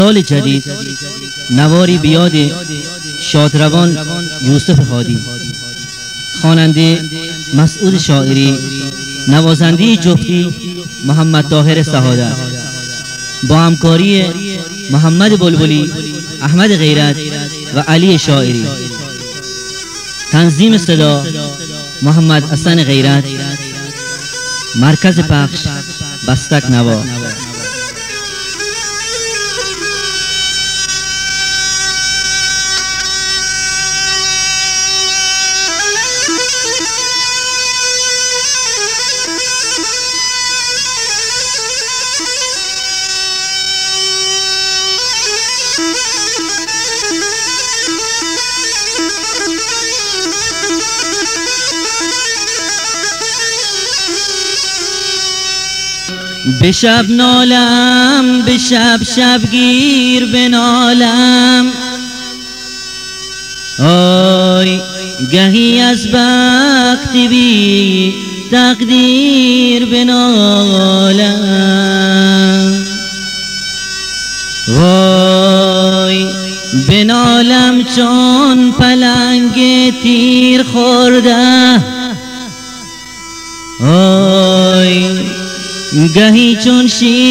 سال جدید نواری بیاد شادروان یوسف هادی، خواننده مسعود شاعری، نوازنده جفتی محمد طاهر سعادت، با همکاری محمد بلبلی، احمد غیرت و علی شاعری. تنظیم صدا محمد حسن غیرت. مرکز پخش بستک نوا. به شب نالم، به شب شبگیر بنالم، آی گهی از بخت بی تقدیر بنالم، وای بنالم چون پلنگ تیر خورده، آی گهی چون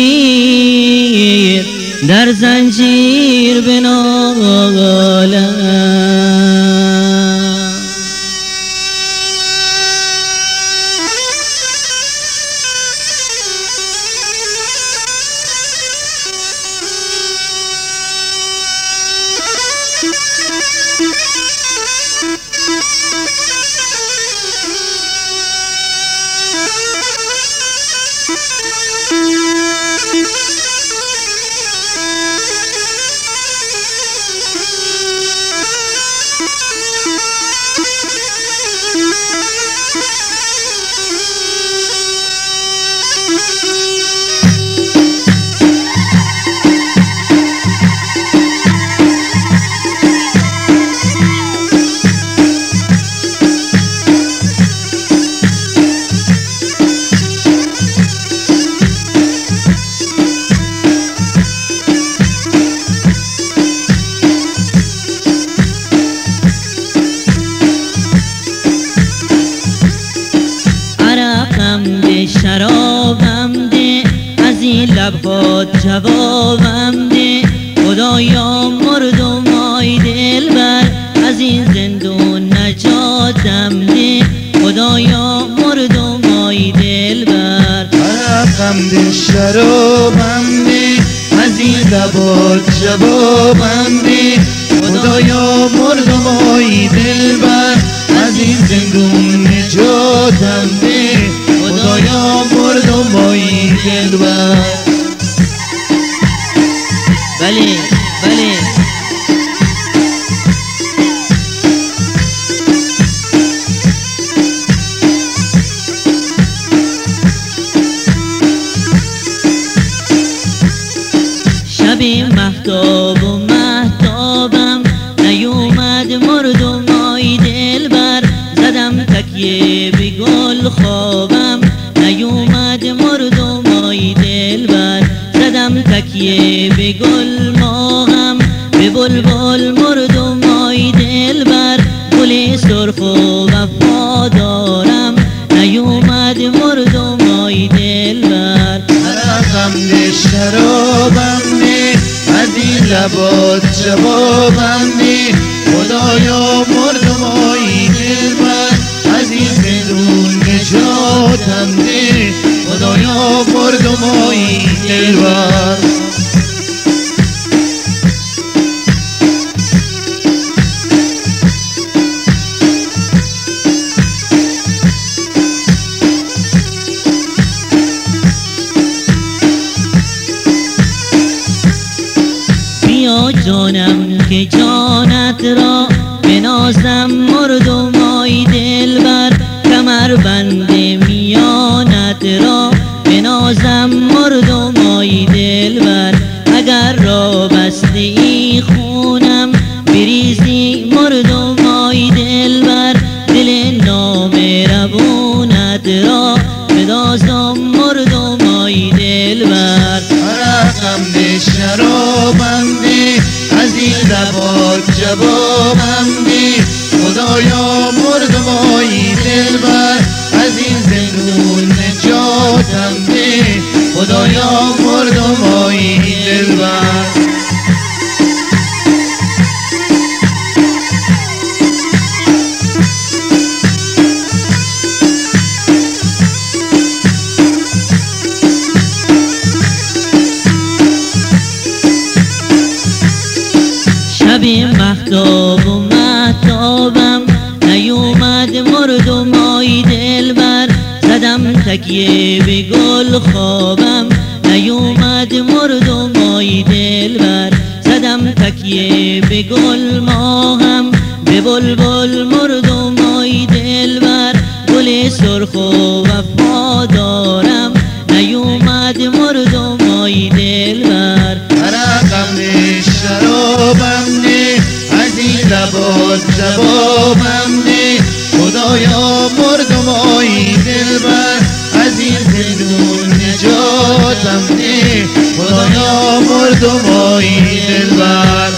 شیر در زنجیر بنالم. شرابم ده، از این لبهات جوابم ده، خدایا مردمای دلبر از این زندون نجاتم ده، خدایا مردمای دلبر. عرقم ده، شرابم ده، از این لبهات جوابم ده، خدایا مردمای دلبر از این زندون نجاتم ده، خدایا مردمای دلبر. بله بله شب مهتاب و مهتابم نیومد مردمای دلبر، زدم تکیه به گل خوابم نیومد مردمای دلبر، زدم تکیه به گل ماهم به بلبل مردمای دلبر، گل سرخ و وفادارم نیومد مردمای دلبر. عرقم ده، شرابم ده، از این لبات جوابم ده، خدایا مردمای دلبر از این زندون نجاتم ده، خدایا مردمای دلبر. بیا جانم که جانت را بنازم مردمای دلبر، کمر بند میانت را بنازم مردمای دلبر، اگر را بسته ای خونم بریزی مردمای دلبر، دل نامهربونت را بدازم مردمای دلبر. عرقم ده، شرابم لبات جوابم ده، خدایا مردمای دلبر از این زندون نجاتم ده، خدایا مردمای دلبر. شب مهتاب و مهتابم نیومد مردمای دلبر، زدم تکیه به گل خوابم نیومد مردمای دلبر، زدم تکیه به گل ماهم به بلبل مردمای دلبر، گل سرخ و وفادارم نیومد مردمای دلبر. عرقم ده شرابم ده از این لبات جوابم ده، خدایا مردمای دلبر از این زندون نجاتم ده، خدایا مردمای دلبر.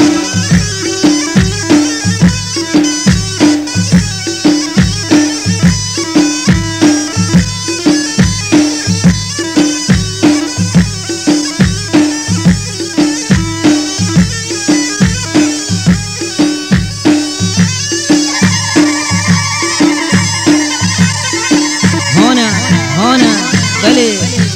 بله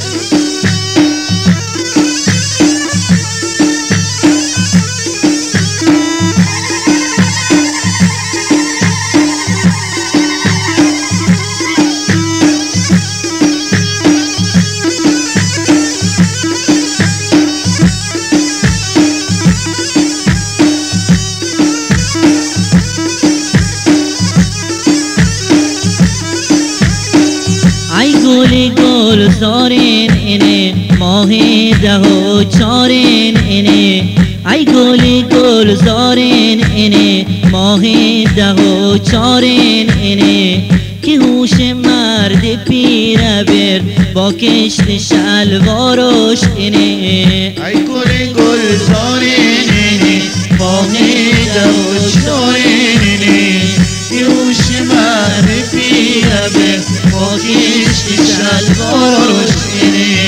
گل زارین اینه ماه ده و چارین اینه، ای گل زارین اینه ماه ده و چارین اینه، که هوش مرد پیره بر با کشت شلوارش اینه. ای گل زارین اینه ماه ده و چارین اینه، که هوش مرد پیره بر با کشت شلوارش اینه.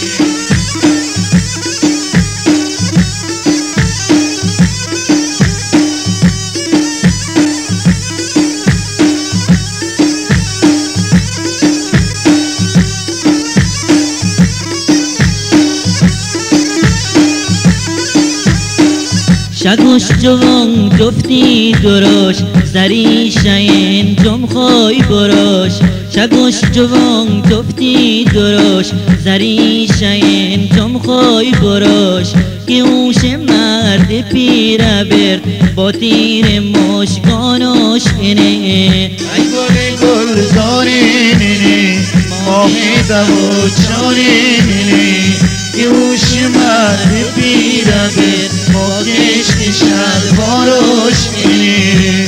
شگوش جوان جفتی دروش زری شین جم خوی بروش، شگوش جوان جفتی دروش زری شین جم خوی بروش، که هوش مرد پیره بر با تیر مشکانش اینه. ای گل زارین اینه ماه ده و چارین اینه، که هوش مرد پیره بر با کشت شلوارش اینه.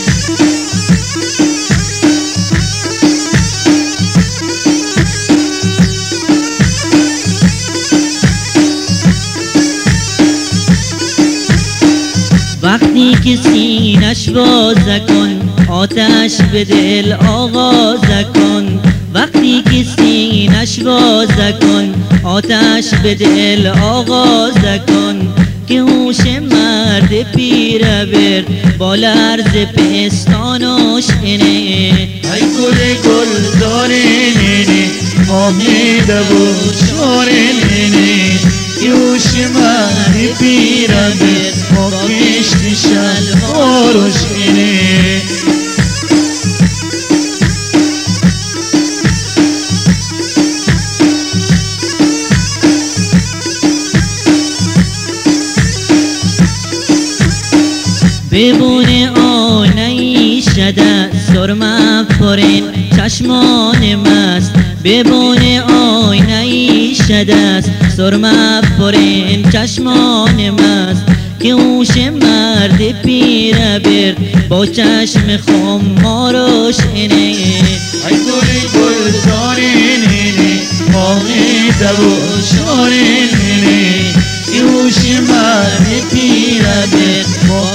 وقتی که سینش باز کن آتش به دل آغاز کن، وقتی که سینش باز کن آتش به دل آغاز کن، که هوش مرد پیره بر با لرز پستانش اینه. ای گل زارین اینه ماه ده و چارین اینه، که هوش مرد پیره بر با کشت شلوارش اینه. ببون آینه شده سرمه پرین چشمان مست، ببون آینه شده سرمه پرین چشمان مست، که هوش مرد پیره بر با چشم خمارش اینه. ای گل زارین اینه ماه ده و چارین اینه، که هوش مرد پیره بر با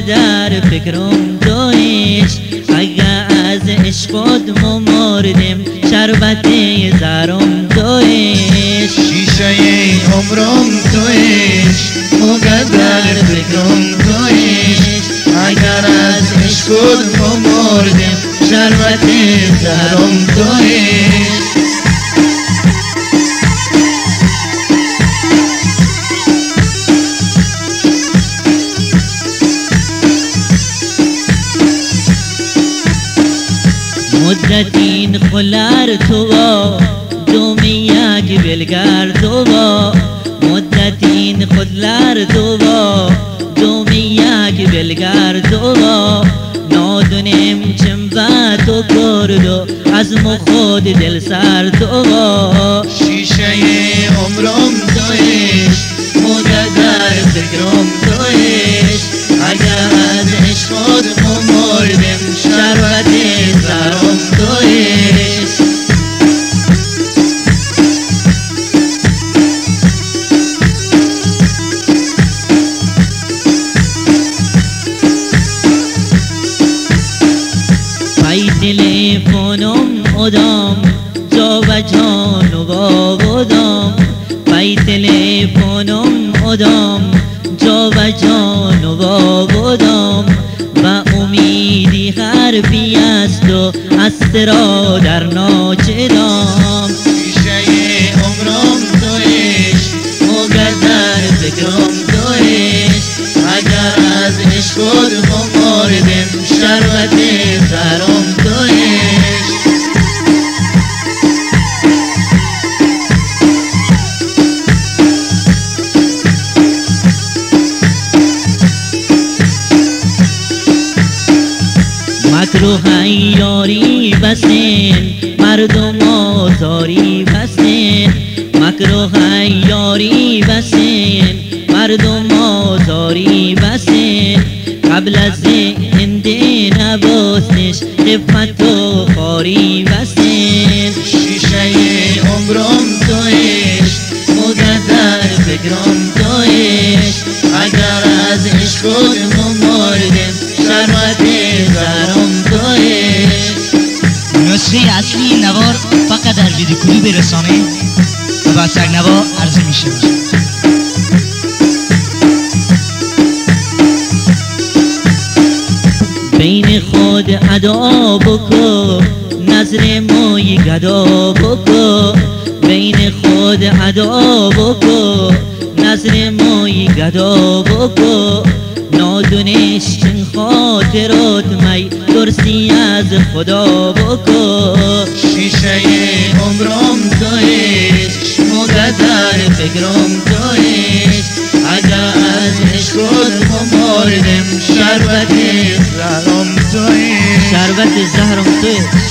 در فکرم تویش اگه از عشقت ما مردیم شربت زهرم تویش شیشه عمرم تویش موقع در فکرم تویش اگر از عشقت ما مردیم شربت زهرم تویش مدتین خلر تو دومی یک بلگر تو مدتین خلر تو دومی یک بلگر تو نادونیم چنبه تو کردو از خود دل سر تو شیشه عمرم تویش موقع در فکرم تویش اگر از عشقت ما مردیم شربت زهرم تویش پای تلفنم ادام جا و جان و بودم پای تلفنم ادام جا و جان و بودم و امیدی حرفی است و است را در ناچدام شیشه عمرم تویش موقع در فکرم تویش اگر از عشقت ما مردیم شربت زهرم تویش مکروه یاری بسین مردم آزاری بسین مکروه یاری بسین مردم آزاری بسین قبل از زنده نباستش خفت و خاری بسین شیشه عمرم تویش موقع در فکرم تویش اگر از عشقت ما مردیم شربت زهرم تویش نسخه اصلی نوار فقط در ویدیو کلیپ رسانه و با سگ نوا عرضه میشه. بین خود ادا بکو نظر مای گدا بکو بین خود ادا بکو نظر مای گدا بکو نادونش چن خاطرات می ترسی از خدا بکو شیشه عمرم تویش موقع در فکرم تویش اگر از عشقت ما مردیم شربت زهرم تویش شربت زهرم تویش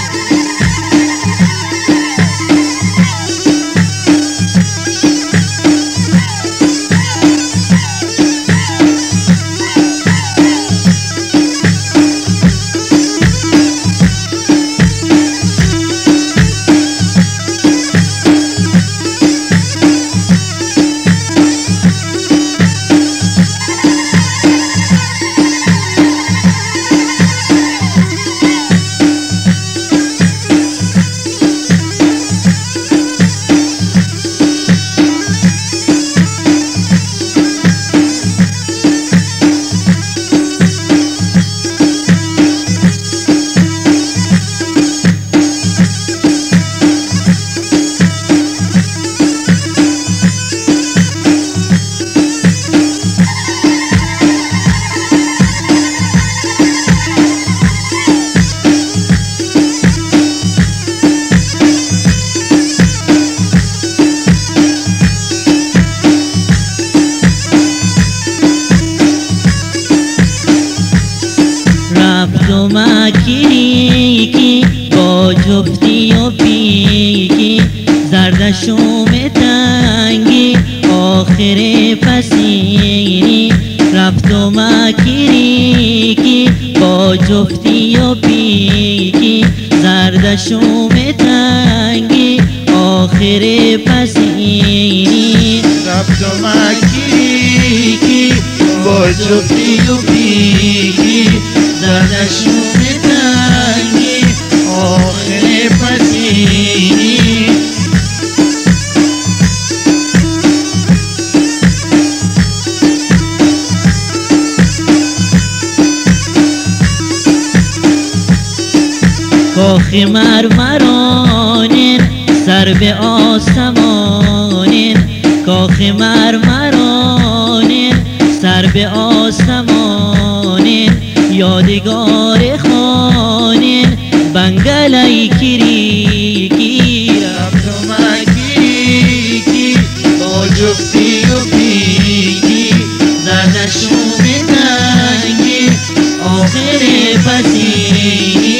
مکیکی با جفتی و پیکی زردشوم تنگی آخر پسینی رفت و مکیکی با جفتی و پیکی زردشوم تنگی آخر پسینی رفت و مکیکی با جفتی و پیکی زردشون تنگی آخر پسینی کاخ مرمرانه سر به آسمانه کاخ مرمرانه سر به آسمانه یادگار خانه بنگلای کریکی رفتم اکیکی با جفتی و پیکی زردشون تنگی آخر پسینی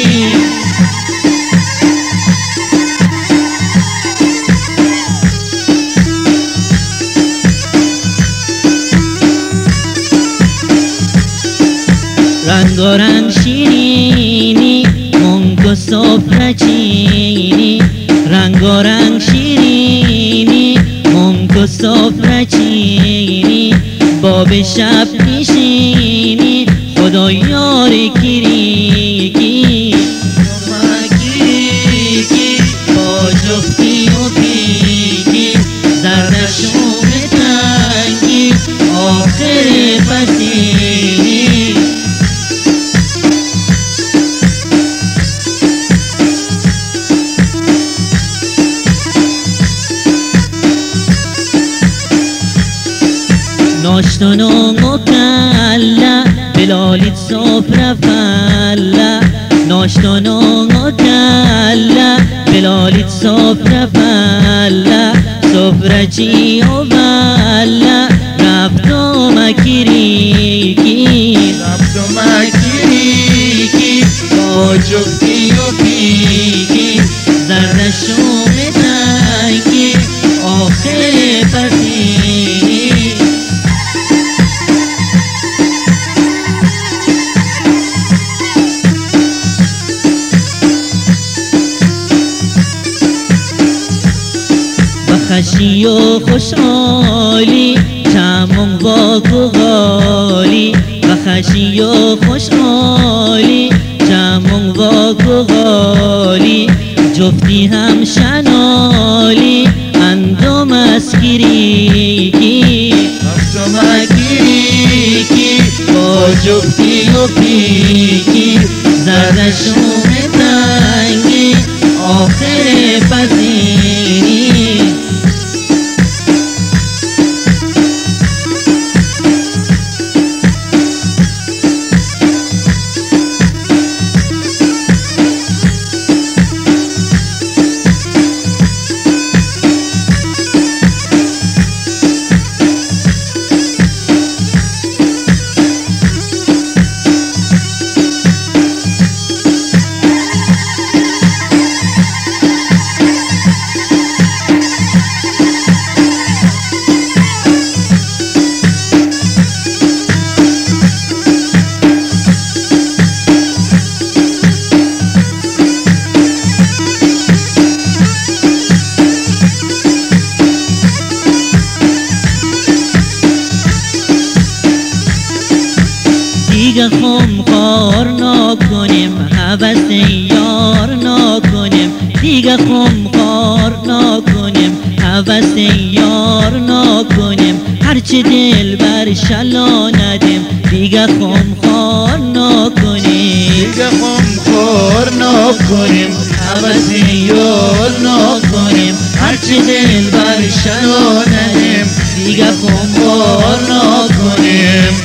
رنگارنگ شیرینی مونگ و سفره چینی رنگارنگ شیرینی مونگ و سفره چینی باب شب نشینی خدا یار کریکی مکیکی با جفتی و پیکی زردشون تنگی آخر پسینی ناشتن و مکلا بلالیت سفره فلا ناشتن و مکلا بلالیت سفره فلا سفره چی و بلا رفتم کریکی با جفتی و پیکی زردشون تنگی آخر پسینی خشی و خوشحالی چمون واک و غالی و خشی و خوشحالی چمون واک و غالی جفتی هم شنالی اندام از کریکی رفتم اکیکی با جفتی و پیکی زردشون تنگی آخر پسینی دیگه خمخوار نکنیم هوس یار نکنیم دیگه خمخوار نکنیم هوس یار نکنیم هرچی دل بر شلا ندیم دیگه خمخوار نکنیم دیگه خمخوار نکنیم هوس یار نکنیم هرچی دل بر شلا ندیم دیگه خمخوار نکنیم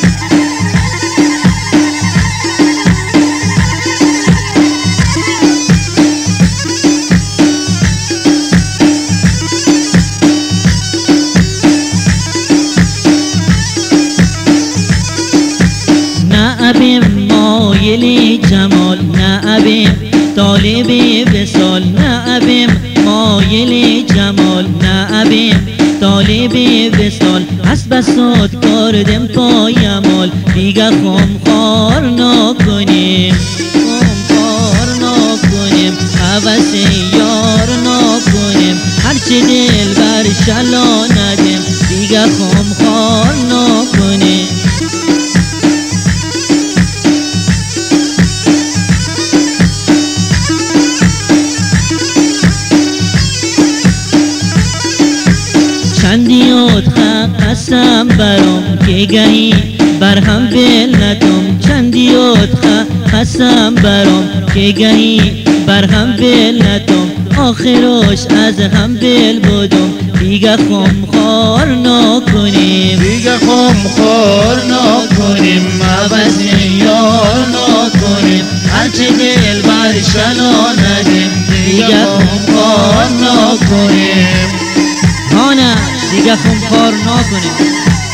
ابیم مایل جمال نه ابیم طالب وصال نه ابیم مایل جمال نه ابیم طالب وصال از بساط کردم پایمال دیگه خمخوار نکنیم خمخوار نکنیم هوس یار نکنیم هرچی دل بر شلا ندیم دیگه خمخوار نکنیم قسم برام که گهی برهم بل ندم چندیات قسم برام که گهی برهم بل ندم آخرش از هم بل بودم دیگه خمخوار نکنیم دیگه خمخوار نکنیم عوضی یار نکنیم هرچی دل برشنا ندیم دیگه خمخوار نکنیم ها نه دیگه خمخوار نکنیم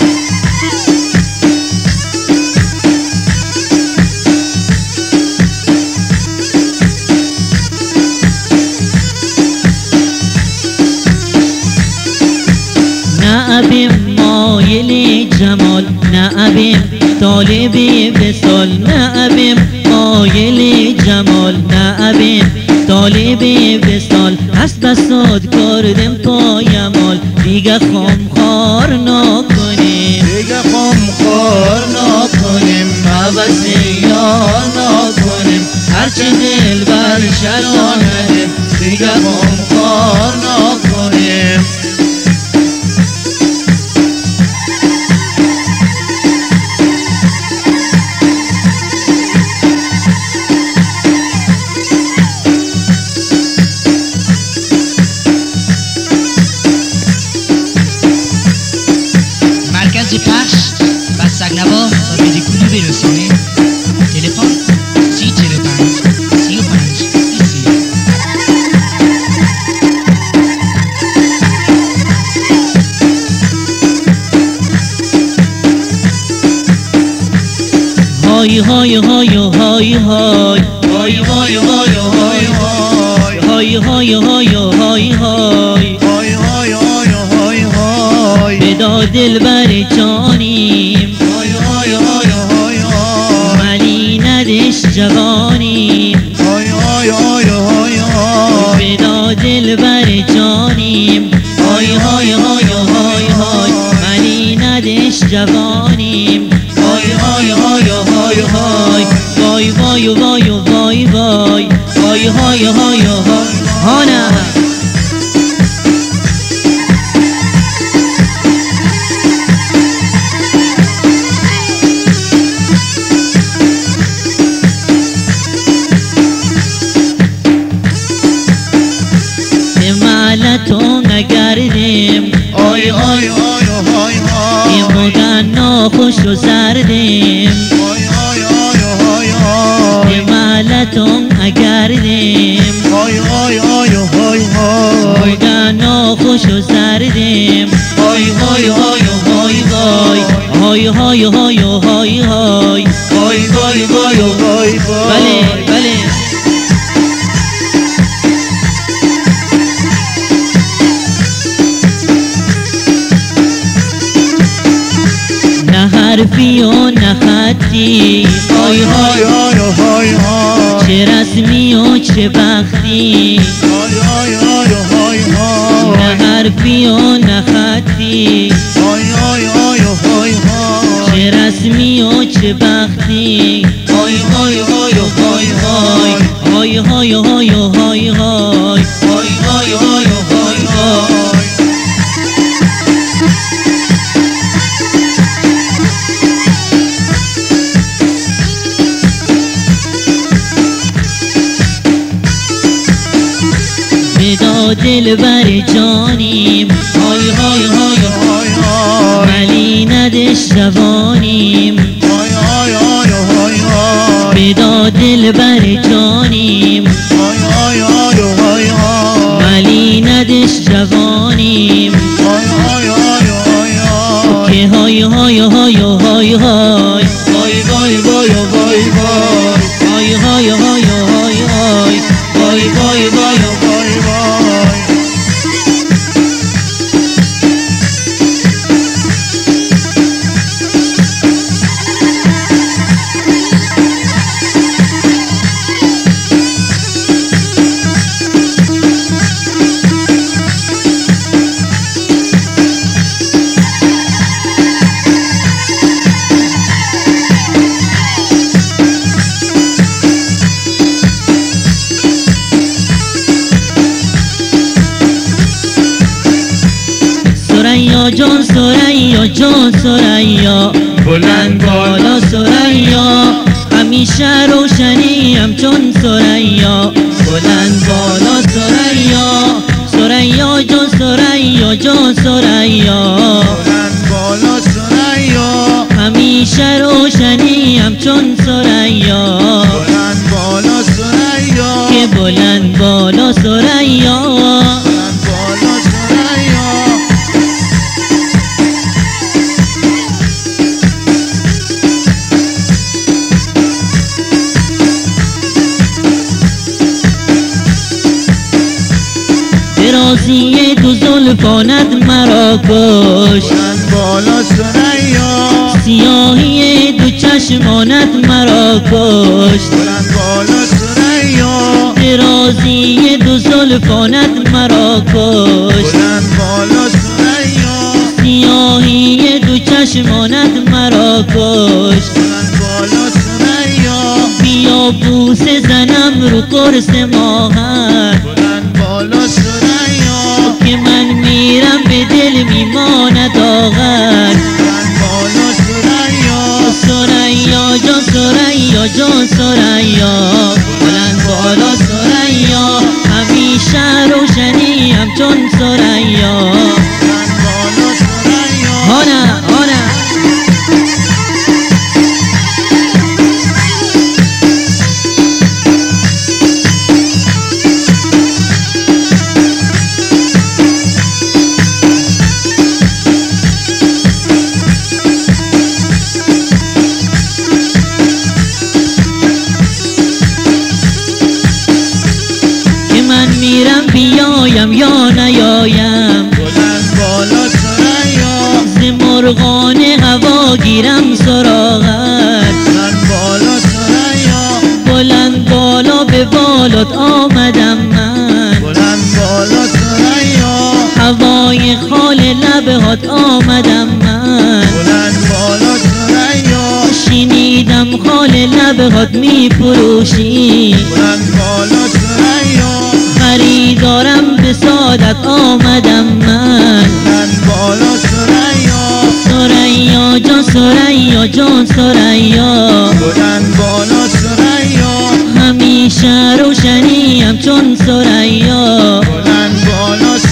نه ابیم مایل جمال نه ابیم طالب وصال نه ابیم مایل جمال نه ابیم طالب وصال هست بسات کردم پایمال دیگه خمخوار نکنیم دیگه خمخوار نکنیم عوضی یار نکنیم هرچی دل برشنا ندیم دیگه خمخوار نکنیم مرکز پخش و سگنوا و بیدیکولی برسانه تلفن 3045 35 30 های های های های های های های های های های های های های های های های های های بدا دلبر جانیم های های های های ولی ندش جوانیم های های های های های بدا دلبر جانیم های های های های های ولی ندش جوانیم های های های های های وای وای وای وای وای های های های های ها نه مالتون نگردیم های های های های های مگن ناخوش و سردیم های های های های مالتون نگردیم های های های های های مگن ناخوش و سردیم های های های های های های های های های های های های بله بله نه حرفی و نه خطی های های های های های چه رسمی و چه بختی های های های های های نه حرفی و نه خطی های های های های های چه رسمی و چه بختی های های های های های های های های های های های های های های های بدا دلبر جانیم های های های های های ولی ندش جوانیم های های های های های بدا دلبر جانیم های های های های های ولی ندش جوانیم های های های های های که های های های های های وای وای وای وای های های های های های های وای سریا جان ثریا بلند بالا ثریا همیشه روشنیم چون ثریا بلند بالا ثریا ثریا جان ثریا جان ثریا بلند بالا ثریا همیشه روشنیم چون ثریا بلند بالا ثریا که بلند بالا ثریا بلند بالا ثریا درازی دو زلفانت مرا کش بلند بالا ثریا سیاهی دو چشمانت مرا کش بلند بالا ثریا درازی دو زلفانت مرا کش بلند بالا ثریا سیاهی دو چشمانت مرا کش بلند بالا ثریا بیا بوسه زنم رو قرص ماهت بلند بالا ثریا که من میرم به دل میماند آغت بلند بالا ثریا ثریا جان ثریا جان ثریا بلند بالا ثریا همیشه روشنیم چون ثریا بلند بالا ثریا هانا هانا که من میرم بیایم یا نیایم بلند بالا ثریا ز مرغان هوا گیرم سراغت بلند بالا ثریا بلند بالا به بالات آمدم من بلند بالا ثریا هوای خال لبهات آمدم من بلند بالا ثریا شنیدم خال لبهات می فروشی بلند بالا ثریا خریدارم به سادت آمدم من بلند بالا ثریا ثریا جان ثریا جان ثریا بلند بالا ثریا همیشه روشنیم چون ثریا بلند بالا